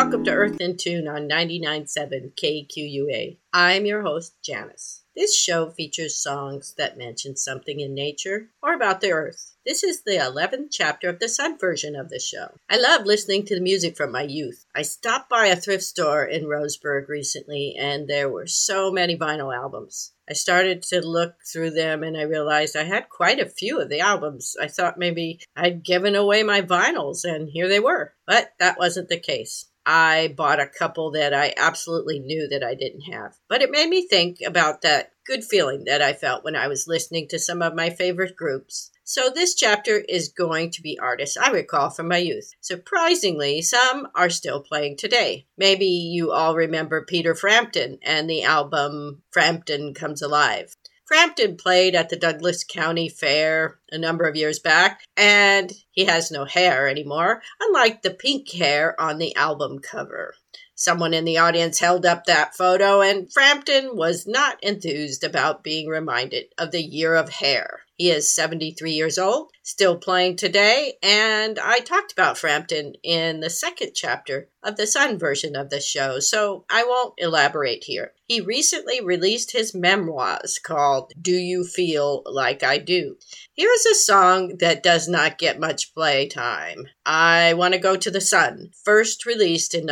welcome to Earth in Tune on 99.7 KQUA. I'm your host, Janice. This show features songs that mention something in nature or about the Earth. This is the 11th chapter of the Sun version of the show. I love listening to the music from my youth. I stopped by a thrift store in Roseburg recently, and there were so many vinyl albums. I started to look through them, and I realized I had quite a few of the albums. I thought maybe I'd given away my vinyls, and here they were. But that wasn't the case. I bought a couple that I absolutely knew that I didn't have. But it made me think about that good feeling that I felt when I was listening to some of my favorite groups. So this chapter is going to be artists I recall from my youth. Surprisingly, some are still playing today. Maybe you all remember Peter Frampton and the album Frampton Comes Alive. Frampton played at the Douglas County Fair a number of years back, and he has no hair anymore, unlike the pink hair on the album cover. Someone in the audience held up that photo, and Frampton was not enthused about being reminded of the year of hair. He is 73 years old, still playing today, and I talked about Frampton in the second chapter of the Sun version of the show, so I won't elaborate here. He recently released his memoirs called Do You Feel Like I Do? Here's a song that does not get much play time. I Want to Go to the Sun, first released in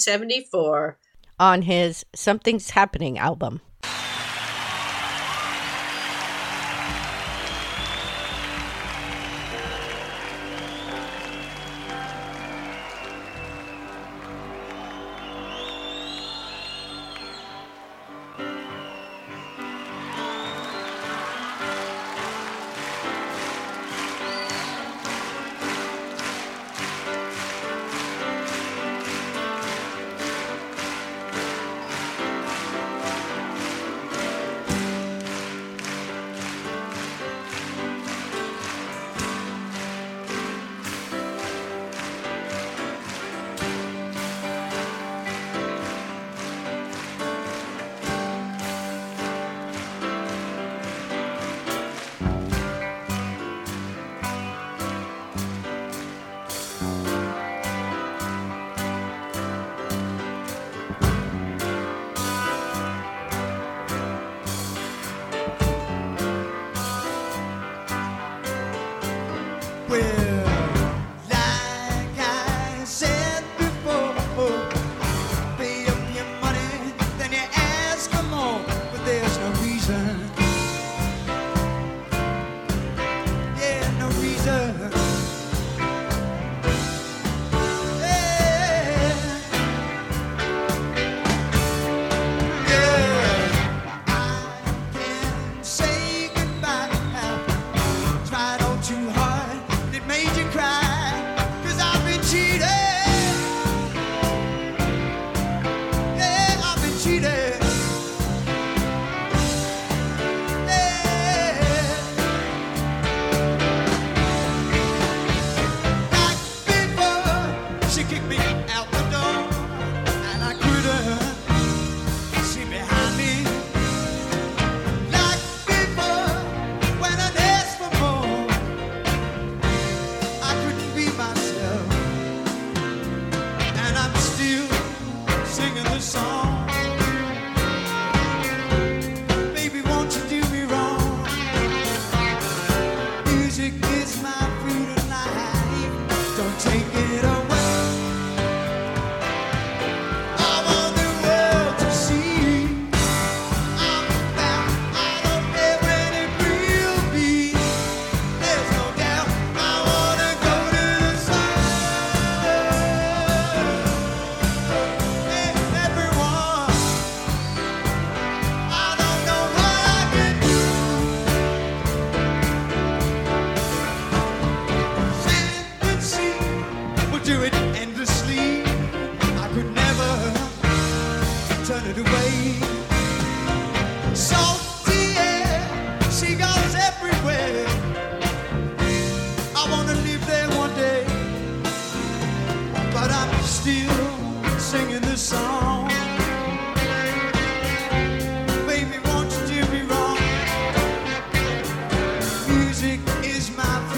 1974 on his Something's Happening album.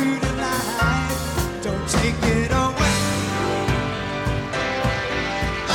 Take it away.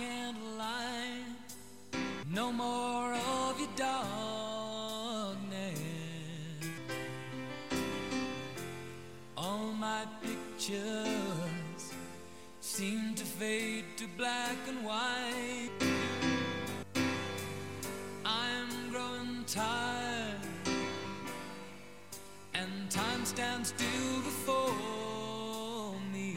can't lie, no more of your darkness. All my pictures seem to fade to black and white. I'm growing tired, and time stands still before me.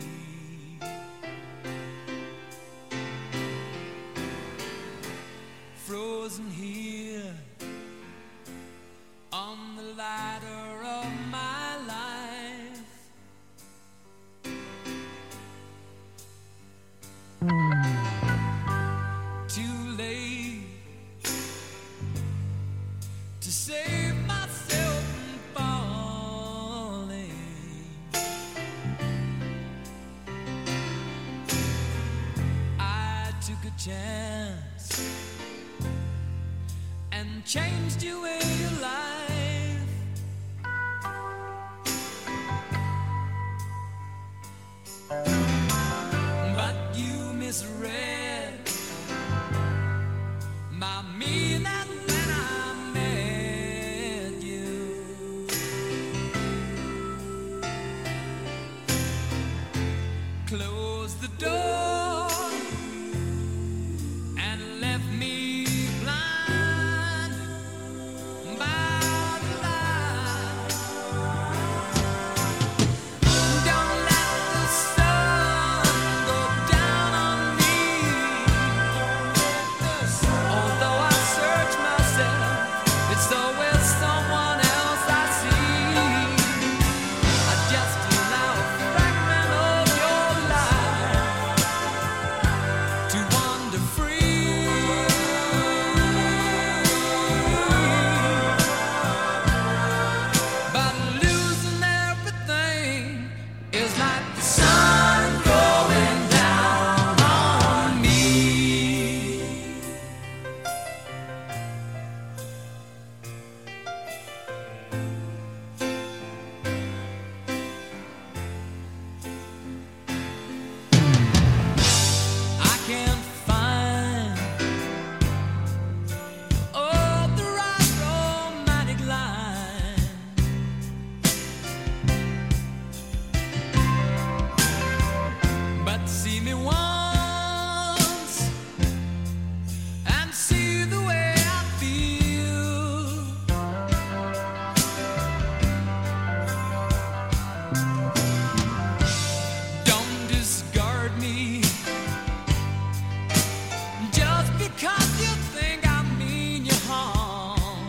Frozen here on the ladder of my life. Too late to save myself from falling. I took a chance and changed your way of life. But you misread my meaning when I met you. Close the door and left me blind by the light. Don't let the sun go down on me. Although I search myself, it's always someone else I see. I just allow a fragment of your life to wander free. But losing everything is like the sun going down on me. I can't find the right romantic line. But see me once and see the way I feel. Don't discard me just because you think I mean you harm.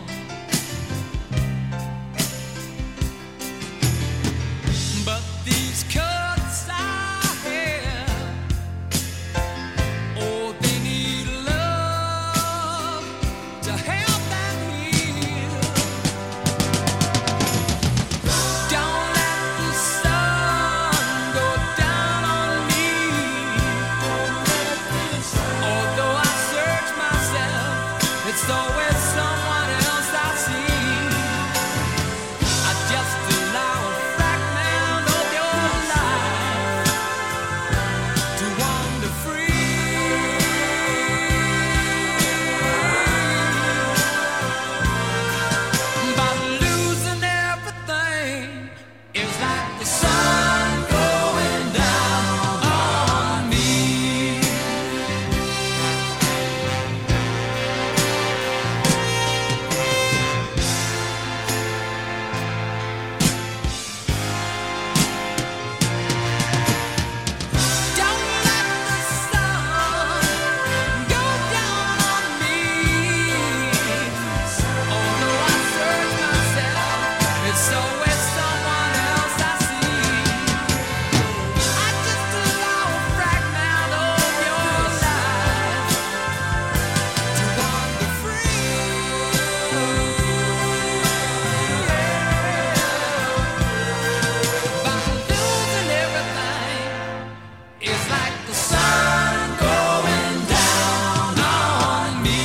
But these cuts I have, oh, they need love to help them heal. Don't let the sun go down on me. Although I search myself, it's always someone else I see. I just allow a fragment of your life to wander free. But losing everything is like the sun going down on me. Don't let the sun go down on me. Although I search myself, it's always someone else I see. I just allow a fragment of your life to wander free. By losing everything is like the sun going down on me.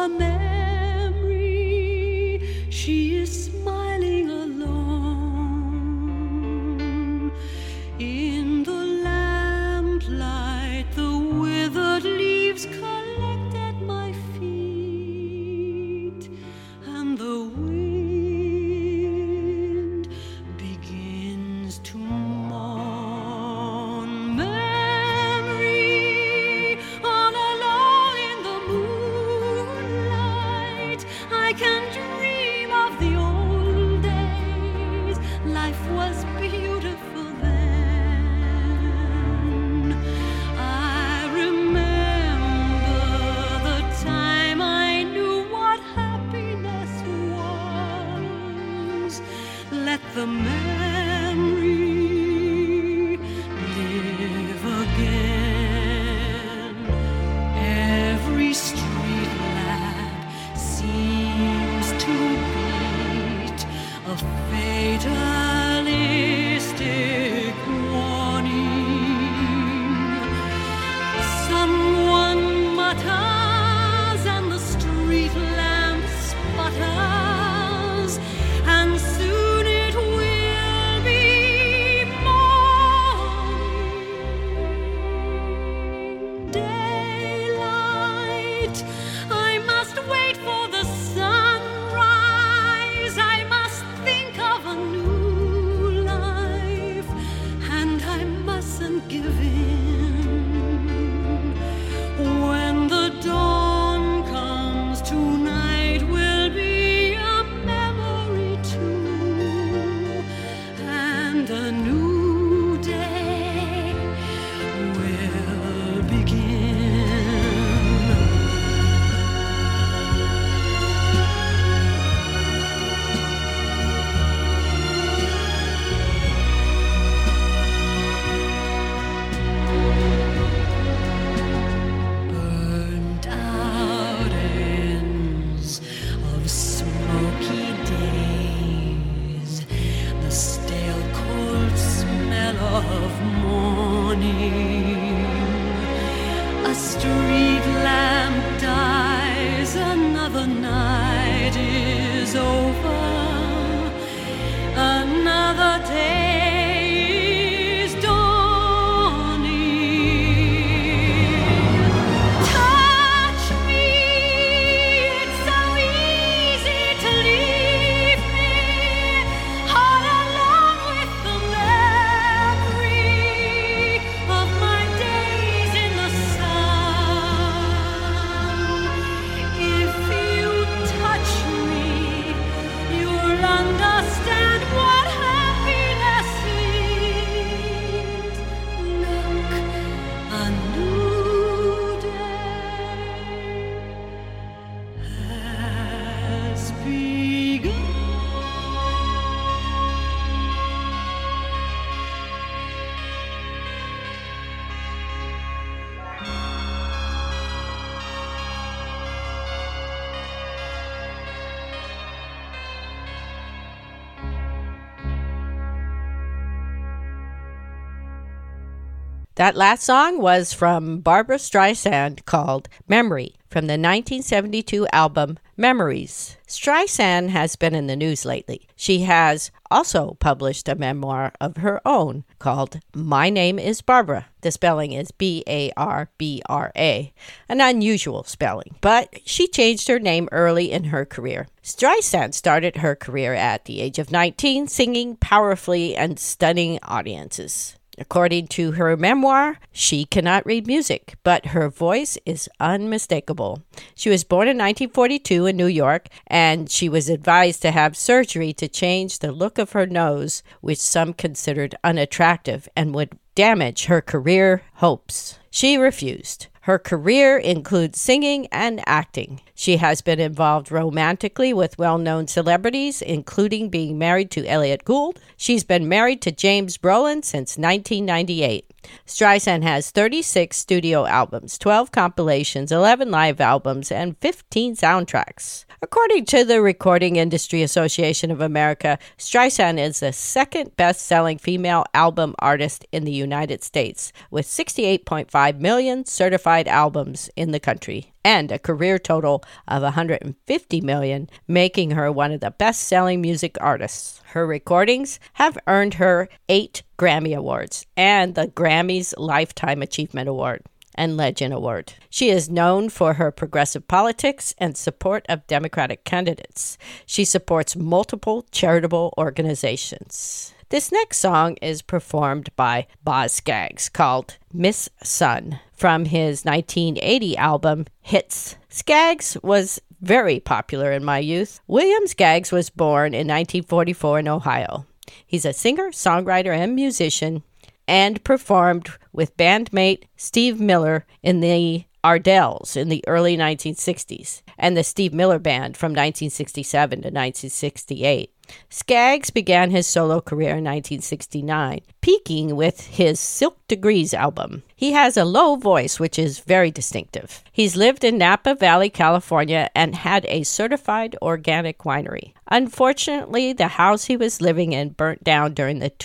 a memory. She is smiling alone. In the lamplight, the withered leaves collect at my feet, and the wind begins to mourn. Memory, all alone in the moonlight, I can dream of the old days. Life was beautiful then. I remember the time I knew what happiness was. Let the memory live again. Every street lamp seems to beat a fatalistic warning. Someone mutters and the street lamp sputters, and soon it will be morning. Daylight, I must wait for the sunrise. I must think of a new life, and I mustn't give in. When the dawn comes, tonight will be a memory too, and a new day will begin. Burnt out ends of smoky days, the stale cold smell of morning. A street lamp dies, another night is over, another day is dawning. Touch me, it's so easy to leave me all alone with the memory of my days in the sun. If you touch me, you'll understand what happiness is. Look, a new day has begun. That last song was from Barbra Streisand called Memory from the 1972 album Memories. Streisand has been in the news lately. She has also published a memoir of her own called My Name is Barbra. The spelling is Barbra, an unusual spelling, but she changed her name early in her career. Streisand started her career at the age of 19, singing powerfully and stunning audiences. According to her memoir, she cannot read music, but her voice is unmistakable. She was born in 1942 in New York, and she was advised to have surgery to change the look of her nose, which some considered unattractive and would damage her career hopes. She refused. Her career includes singing and acting. She has been involved romantically with well-known celebrities, including being married to Elliot Gould. She's been married to James Brolin since 1998. Streisand has 36 studio albums, 12 compilations, 11 live albums, and 15 soundtracks. According to the Recording Industry Association of America, Streisand is the second best-selling female album artist in the United States, with 68.5 million certified albums in the country. and a career total of 150 million, making her one of the best-selling music artists. Her recordings have earned her 8 Grammy Awards and the Grammys Lifetime Achievement Award and Legend Award. She is known for her progressive politics and support of Democratic candidates. She supports multiple charitable organizations. This next song is performed by Boz Scaggs called Miss Sun from his 1980 album Hits. Scaggs was very popular in my youth. William Scaggs was born in 1944 in Ohio. He's a singer, songwriter, and musician, and performed with bandmate Steve Miller in the Ardells in the early 1960s, and the Steve Miller Band from 1967 to 1968. Scaggs began his solo career in 1969, peaking with his Silk Degrees album. He has a low voice, which is very distinctive. He's lived in Napa Valley, California, and had a certified organic winery. Unfortunately, the house he was living in burnt down during the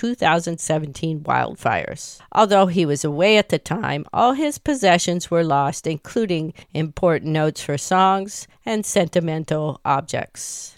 2017 wildfires. Although he was away at the time, all his possessions were lost, including important notes for songs and sentimental objects.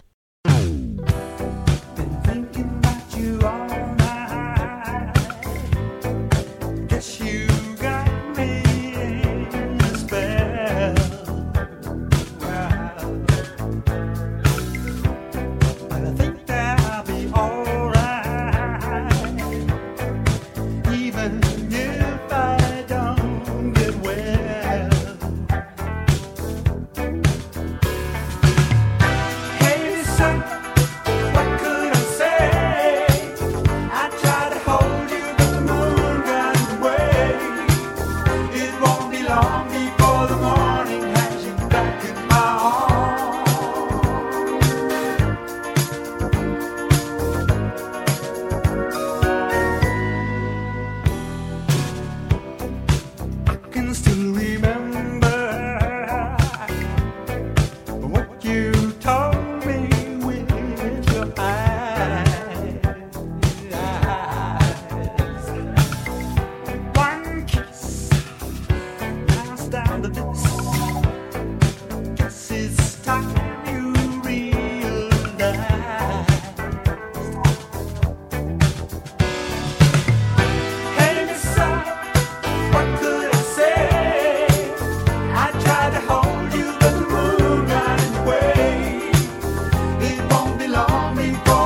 Before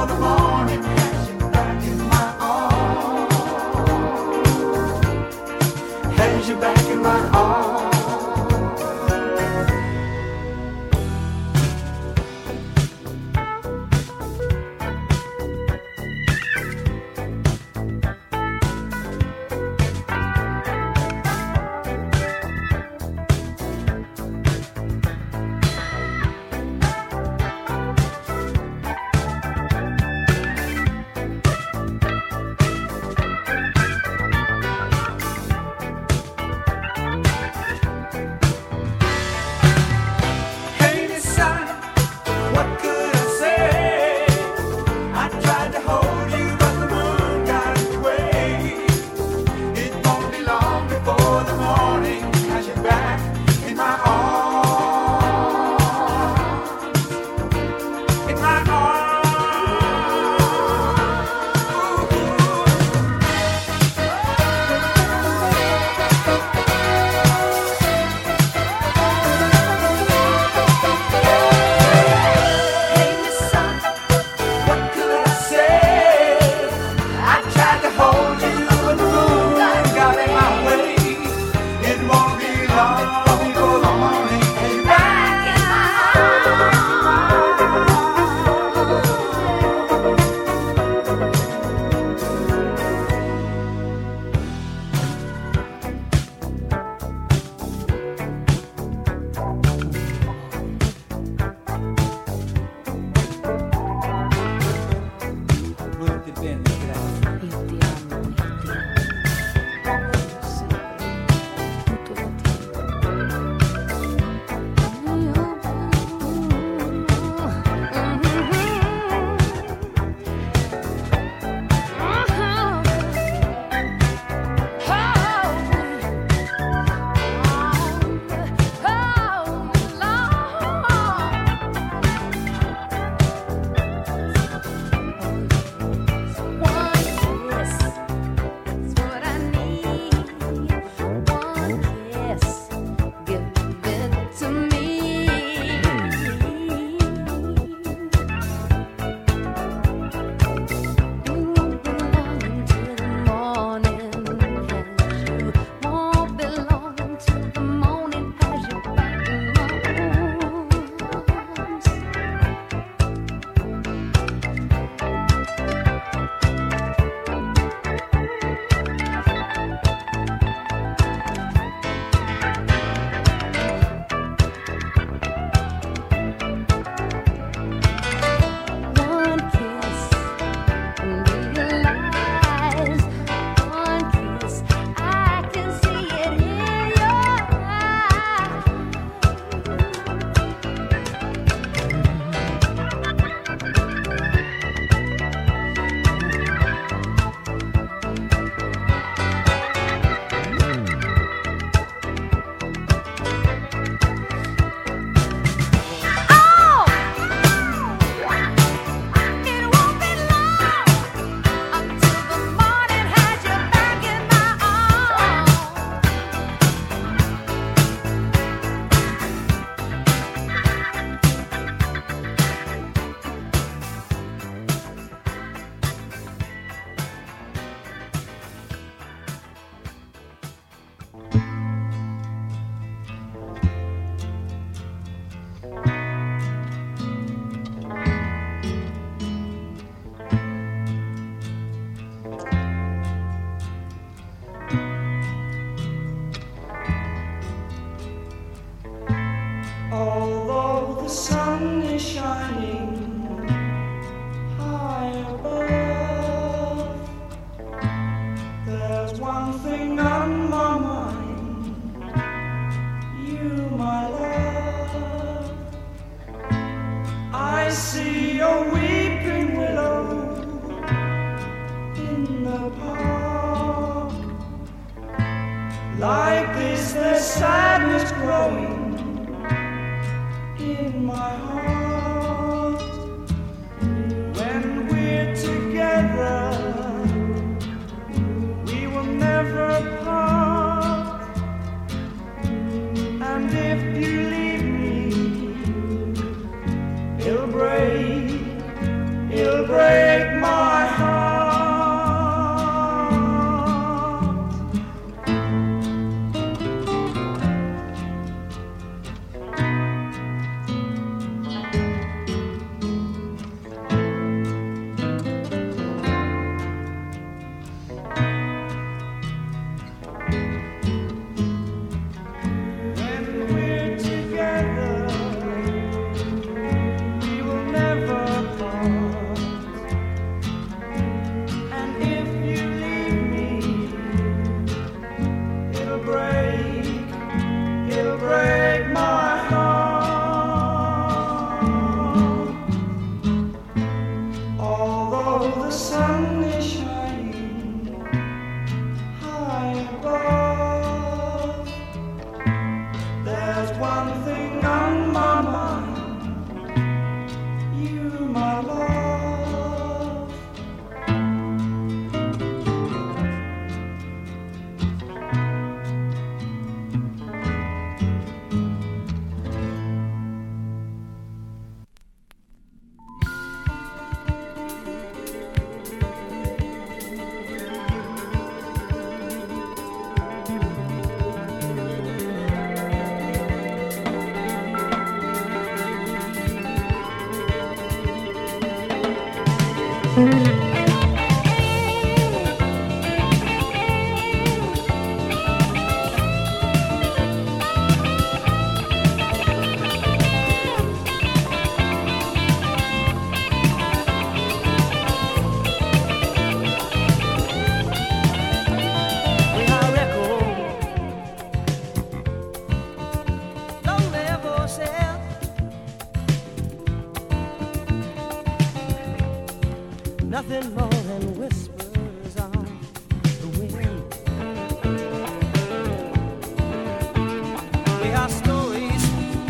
Oh, the sun is shining high above. There's one thing on my mind, you, my love. Nothing more than whispers on the wind. We are stories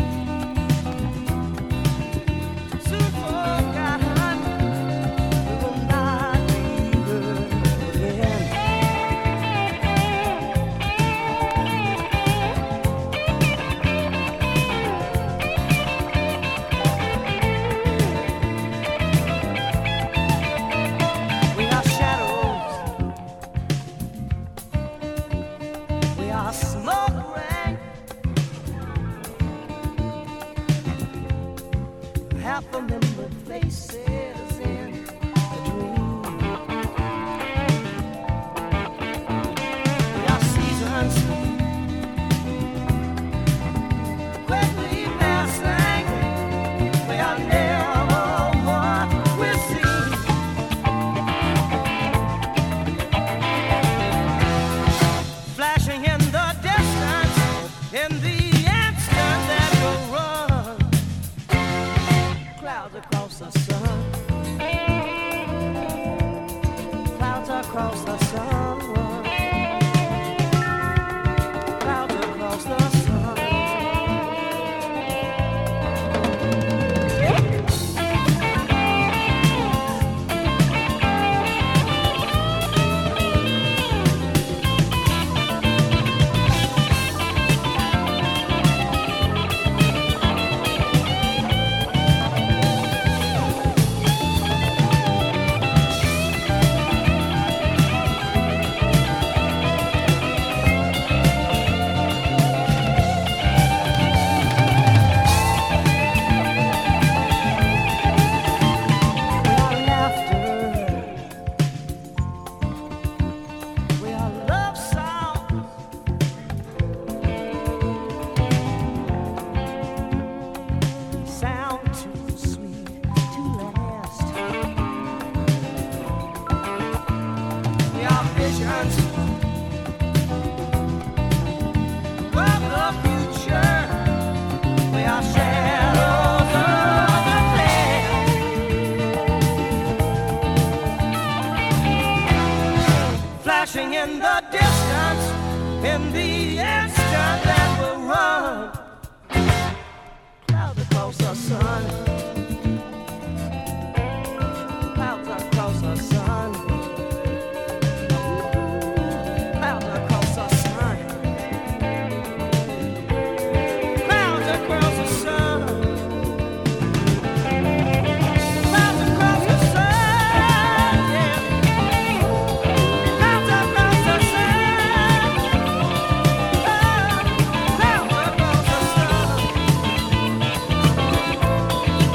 soon forgotten. We will not be heard again. Remembered faces in a dream. We are seasons quickly passing. We are never what we see. Flashing in the distance, in the instant that will run. Clouds across the sun. Clouds across the sun. Clouds across the sun. Flashing in the distance, in the instant that will run. Clouds across the sun. Clouds across the sun. Clouds across the sun. Clouds across the sun. Clouds across the sun. Yeah. Clouds across the sun. Clouds across the sun.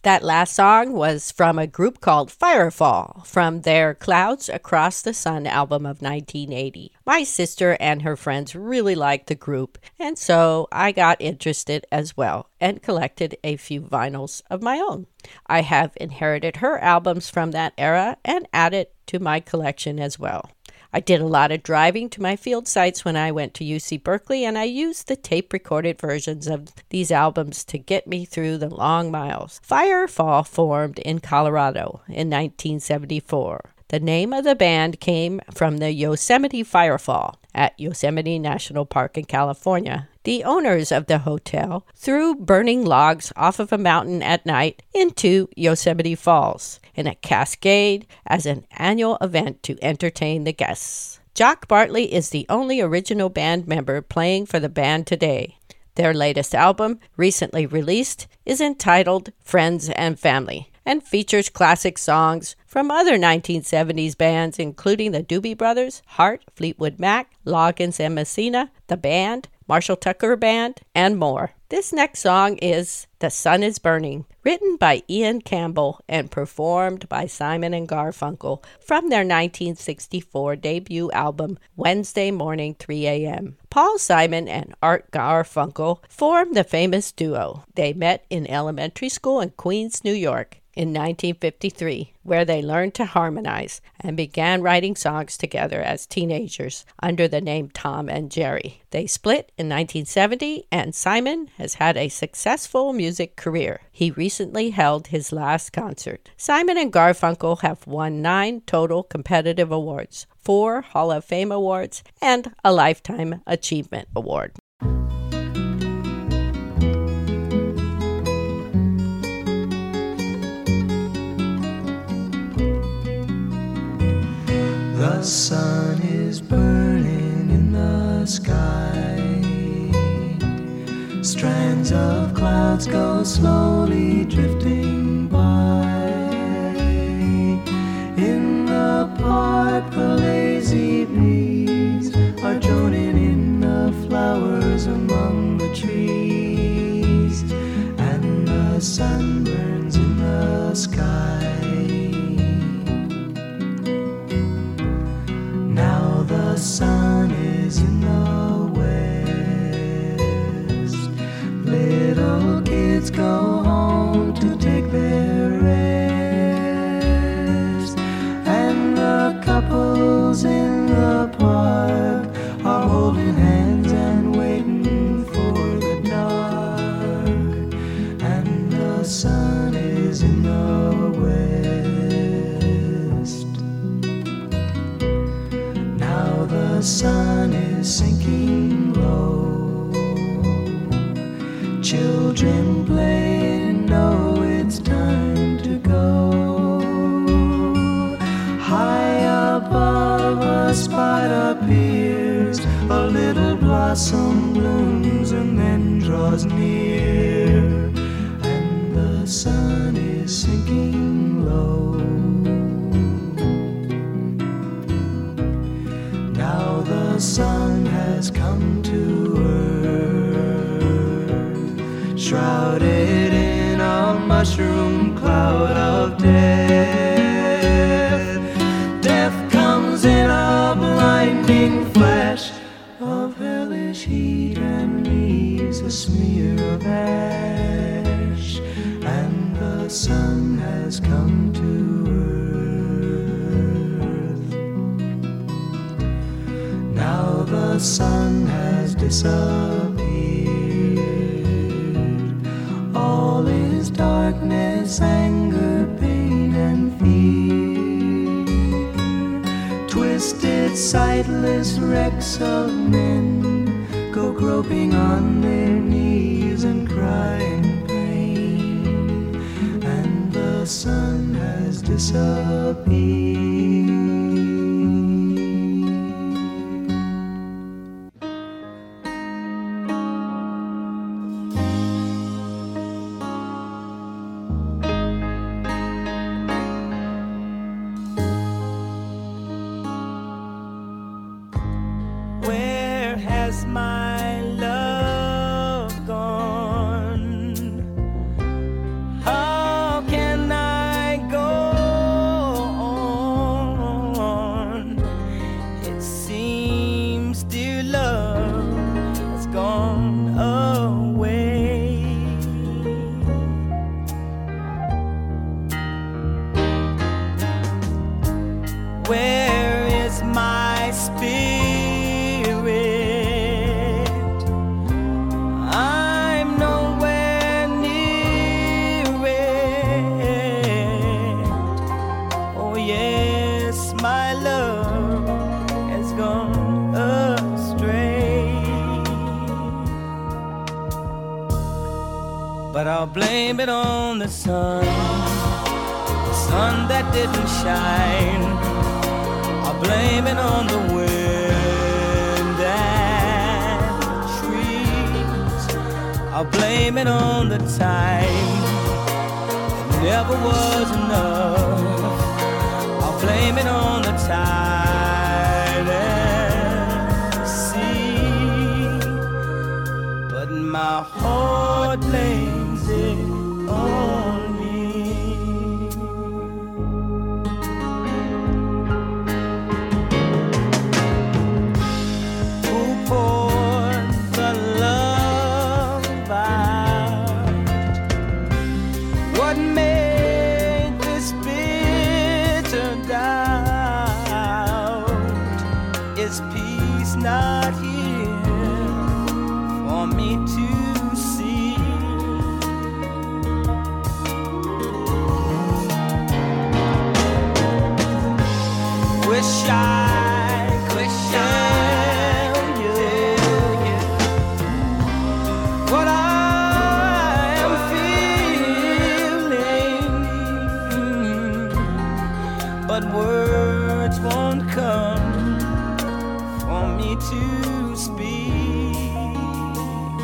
That last song was from a group called Firefall from their Clouds Across the Sun album of 1980. My sister and her friends really liked the group, and so I got interested as well and collected a few vinyls of my own. I have inherited her albums from that era and added to my collection as well. I did a lot of driving to my field sites when I went to UC Berkeley, and I used the tape-recorded versions of these albums to get me through the long miles. Firefall formed in Colorado in 1974. The name of the band came from the Yosemite Firefall at Yosemite National Park in California. The owners of the hotel threw burning logs off of a mountain at night into Yosemite Falls in a cascade as an annual event to entertain the guests. Jock Bartley is the only original band member playing for the band today. Their latest album, recently released, is entitled Friends and Family and features classic songs from other 1970s bands including the Doobie Brothers, Heart, Fleetwood Mac, Loggins and Messina, The Band, Marshall Tucker Band, and more. This next song is The Sun is Burning, written by Ian Campbell and performed by Simon and Garfunkel from their 1964 debut album, Wednesday Morning 3 a.m. Paul Simon and Art Garfunkel formed the famous duo. They met in elementary school in Queens, New York in 1953, where they learned to harmonize and began writing songs together as teenagers under the name Tom and Jerry. They split in 1970, and Simon has had a successful music career. He recently held his last concert. Simon and Garfunkel have won 9 total competitive awards, 4 Hall of Fame awards, and a Lifetime Achievement Award. The sun is burning in the sky. Strands of clouds go slowly drifting by. In the park, the lazy breeze are droning in the flowers among the trees, and the sun burns in the sky. Now the sun is in the west. Little kids go home to take their rest, and the couples in the park are holding hands and waiting for the dark. And the sun is in the west. Now the sun is sinking low. Children play and know it's time to go. High above a spot appears, a little blossom blooms and then draws near, and the sun is sinking low. Now the sun has come to earth, shrouded in a mushroom cloud of death. Death comes in a blinding flash of hellish heat and leaves a smear of ash, and the sun has come to earth. Now the sun has disappeared. All is darkness, anger, pain, and fear. Twisted, sightless wrecks of men go groping on their knees and cry in pain, and the sun has disappeared. Where has my love gone? How guess my love has gone astray. But I'll blame it on the sun that didn't shine. I'll blame it on the wind and the trees. I'll blame it on the time that never was enough. I'll blame it on the tide and sea. But my heart blames it on me. Not here for me to see. Wish I could tell you what I am feeling, but words won't come to speak.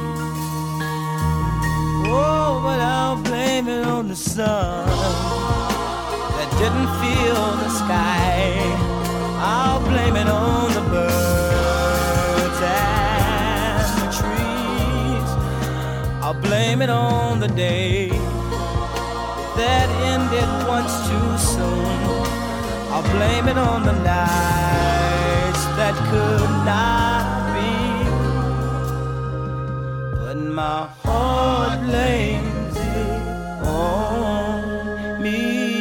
Oh, but I'll blame it on the sun that didn't feel the sky. I'll blame it on the birds and the trees. I'll blame it on the day that ended once too soon. I'll blame it on the nights that could not be. But my heart blames it on me.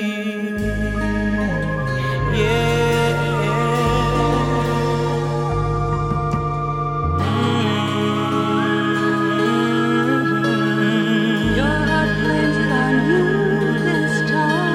Yeah. Your heart blames it on you this time.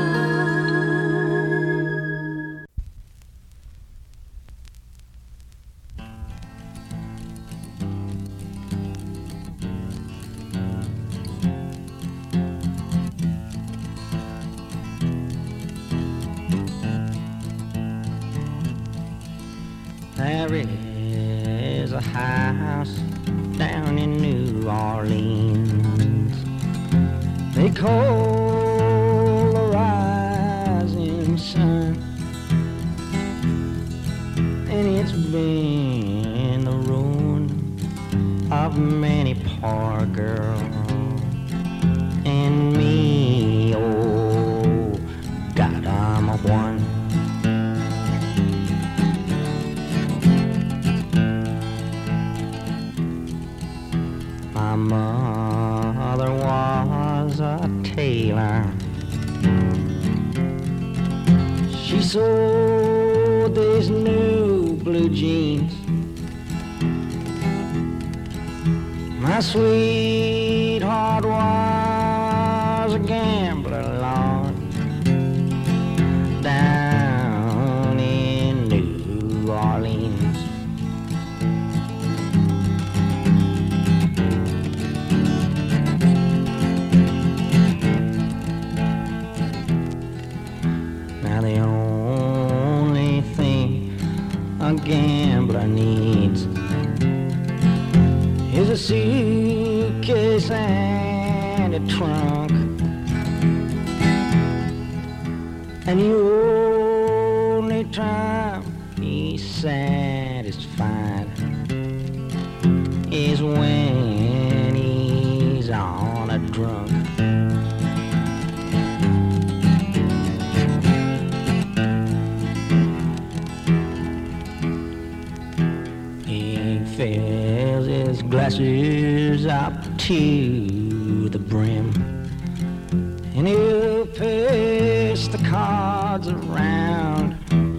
There is a house down in New Orleans they call the rising sun, and it's been the ruin of many poor girls and me. Oh, God, I'm a one. My mother was a tailor. She sold these new blue jeans. My sweetheart was a gambler, Lord, down in New Orleans. Now the only thing a gambler needs is a suitcase and a trunk, and the only time he's satisfied is when he's on a drunk. He fills his glasses up to the brim, and he'll pass the cards around,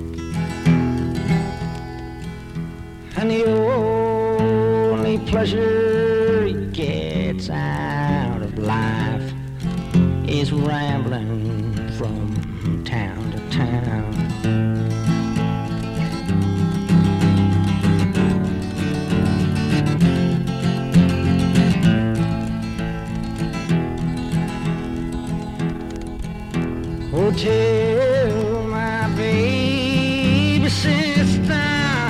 and the only pleasure he gets out of life is rambling from town to town. Oh, tell my baby sister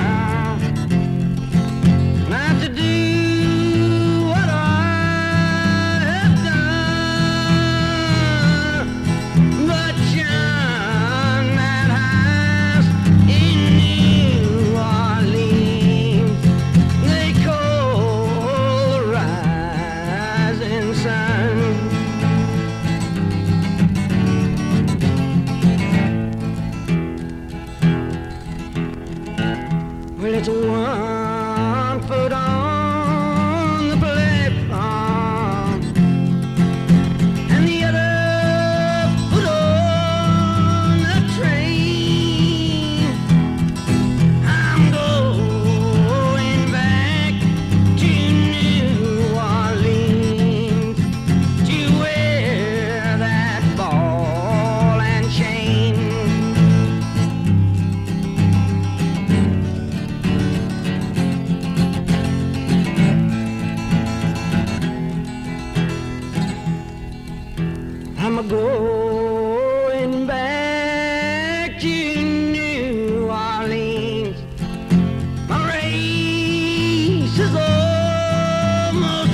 not to do what I have done, but John, that house in New Orleans, they call the rising sun. Well, it's one foot on the platform and the other foot on the train. I'm going back to New Orleans to wear that ball and chain. I'm going back to New Orleans. My race is almost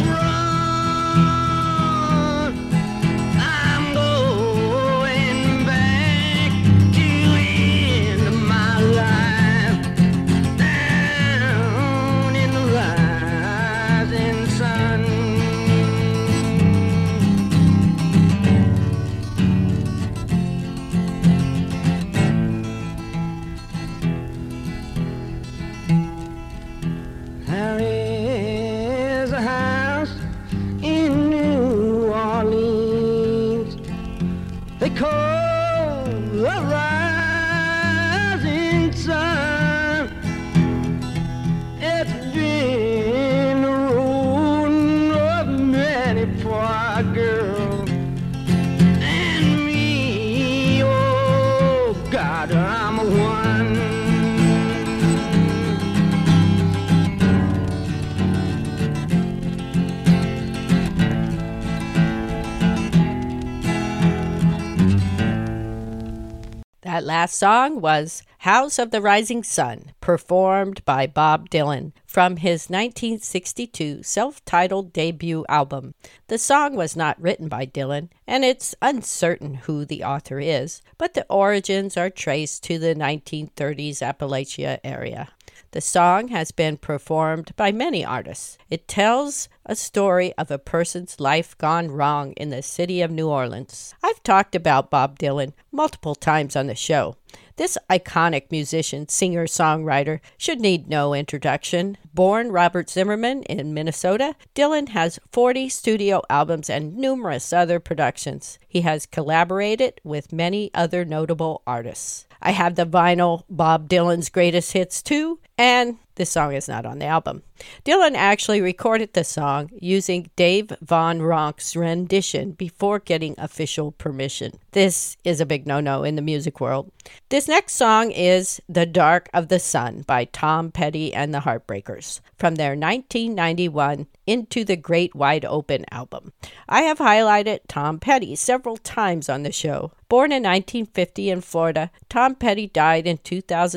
run. I'm going back to end my life down in the rising sun. There is a house in New Orleans they call the rising sun. It's been the ruin of many poor girls and me. Oh God, I'm a one. That last song was House of the Rising Sun, performed by Bob Dylan from his 1962 self-titled debut album. The song was not written by Dylan, and it's uncertain who the author is, but the origins are traced to the 1930s Appalachia area. The song has been performed by many artists. It tells a story of a person's life gone wrong in the city of New Orleans. I've talked about Bob Dylan multiple times on the show. This iconic musician, singer, songwriter should need no introduction. Born Robert Zimmerman in Minnesota, Dylan has 40 studio albums and numerous other productions. He has collaborated with many other notable artists. I have the vinyl Bob Dylan's Greatest Hits 2, and this song is not on the album. Dylan actually recorded the song using Dave Von Ronk's rendition before getting official permission. This is a big no-no in the music world. This next song is The Dark of the Sun by Tom Petty and the Heartbreakers from their 1991 Into the Great Wide Open album. I have highlighted Tom Petty several times on the show. Born in 1950 in Florida, Tom Petty died in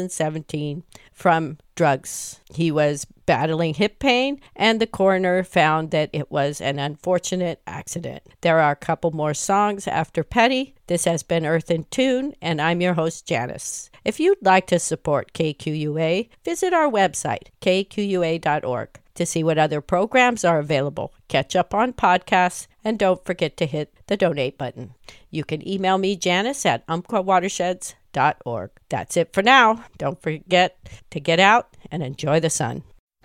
2017 from drugs. He was battling hip pain, and the coroner found that it was an unfortunate accident. There are a couple more songs after Petty. This has been Earth in Tune, and I'm your host, Janice. If you'd like to support KQUA, visit our website, kqua.org, to see what other programs are available, catch up on podcasts, and don't forget to hit the donate button. You can email me, Janice, at umpquawatersheds.org. That's it for now. Don't forget to get out and enjoy the sun.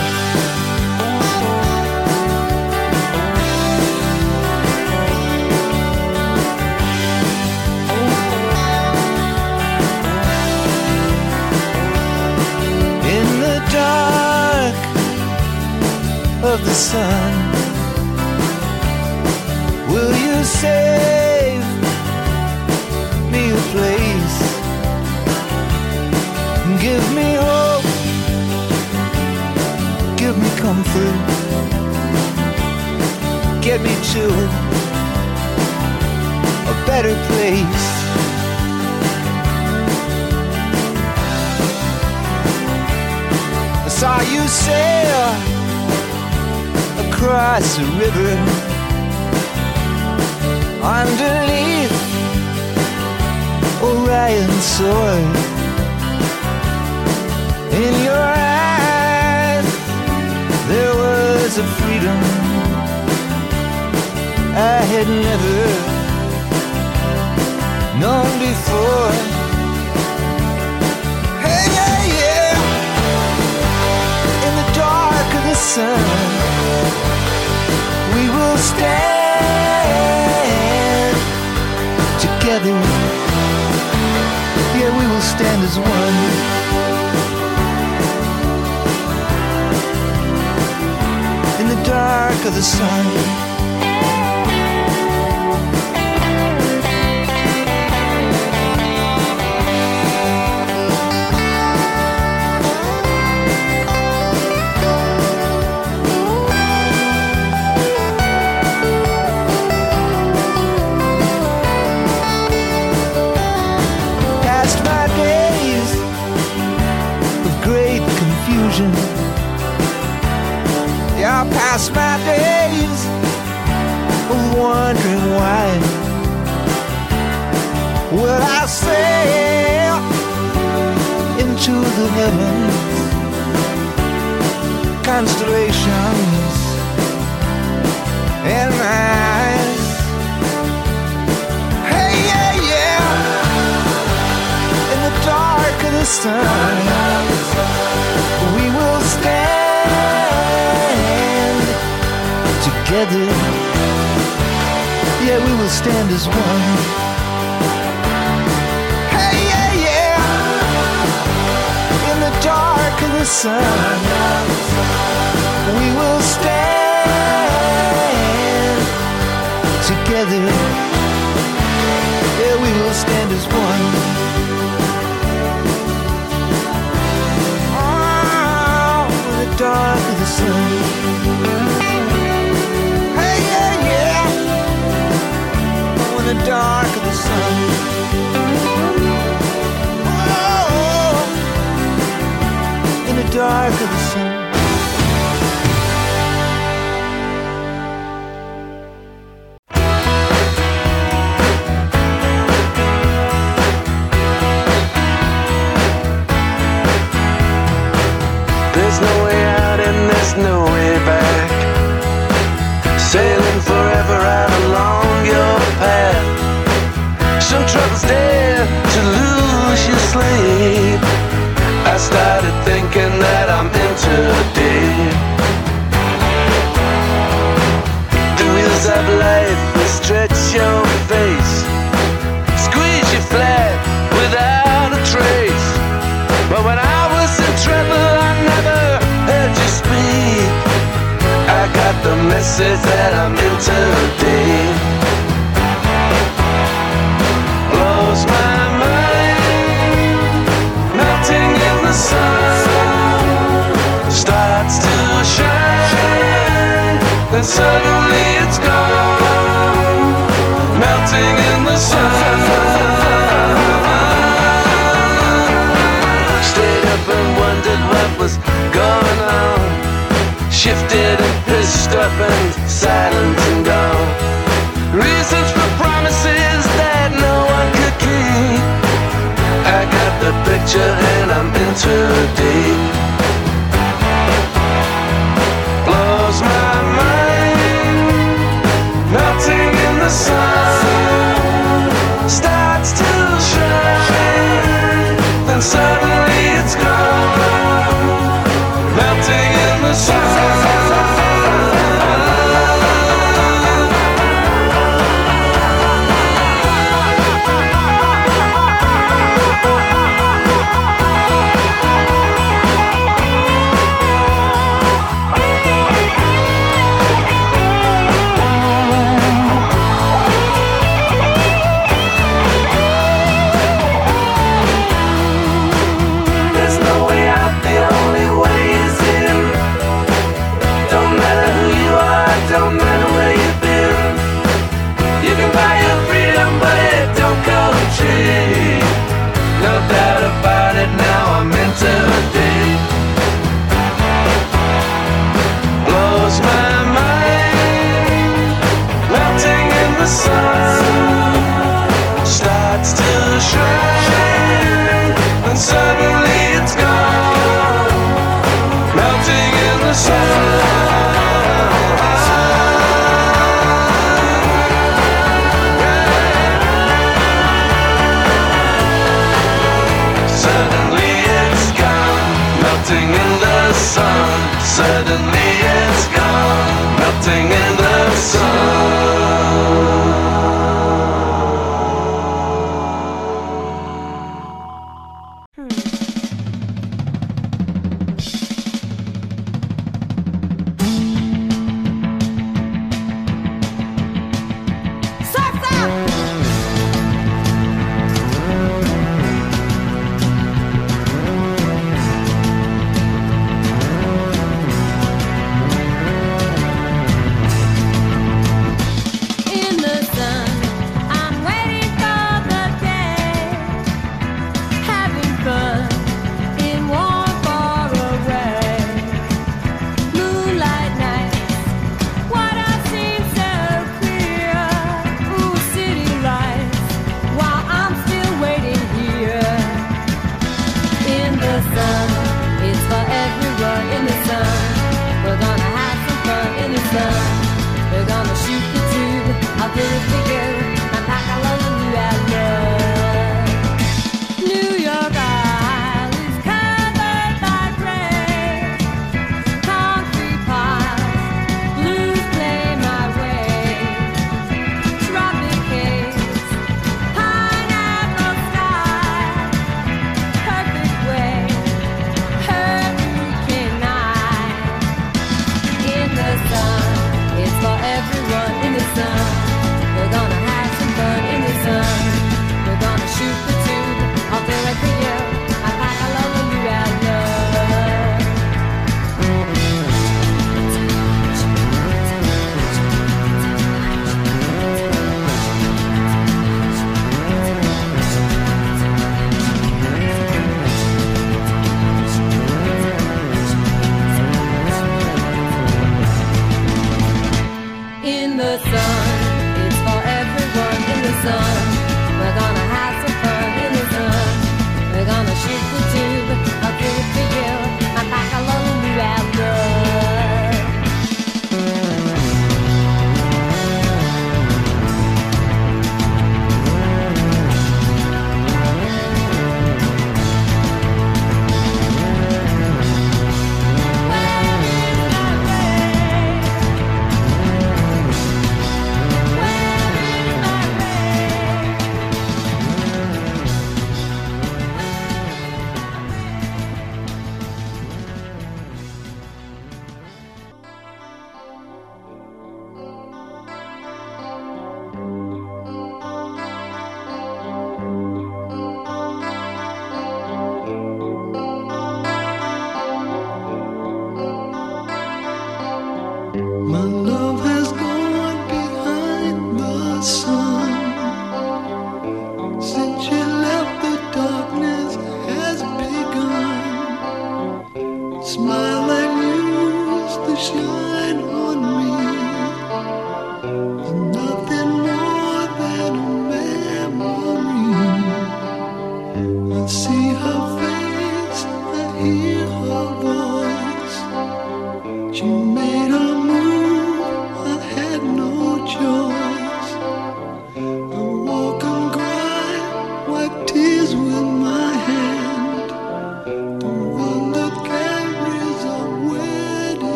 In the dark of the sun, will you save me a place? Give me hope, give me comfort, get me to a better place. saw you sail across the river underneath Orion's sword. In your eyes there was a freedom I had never known before. Hey, yeah, yeah. In the dark of the sun, we will stand together. Yeah, we will stand as one. In the dark of the sun. Yeah, I'll pass my days of wondering why. Will I sail into the heavens, constellations in my eyes? Hey, yeah, yeah. In the dark of the sun, we will stand together. Yeah, we will stand as one. Hey, yeah, yeah. In the dark of the sun, we will stand together. Yeah, we will stand as one. Dark of the sun. Hey, yeah, yeah. Oh, in the dark of the sun. Oh, in the dark of the sun. There's no way out and there's no way back. Sailing forever out along your path. Some trouble's there to lose your sleep. I started thinking that I'm in too deep. The wheels of life will stretch your face, squeeze you flat without a trace. But when I was in trouble, I never heard you speak. I got the message that I'm in too deep. Blows my mind, melting in the sun. Starts to shine, then suddenly it's gone. Melting in the sun. And wondered what was going on. Shifted and pissed up and silent and gone. Reasons for promises that no one could keep. I got the picture and I'm in too deep. Blows my mind, melting in the sun. Starts to shine, then suddenly it's gone, melting in the sun. No doubt about it, now I'm in too deep. sun starts to shine, and suddenly it's gone, melting in the sun. Suddenly it's gone, melting in the sun. Suddenly it's gone, melting in the sun. My love has gone behind the sun. Since you left, the darkness has begun. Smile.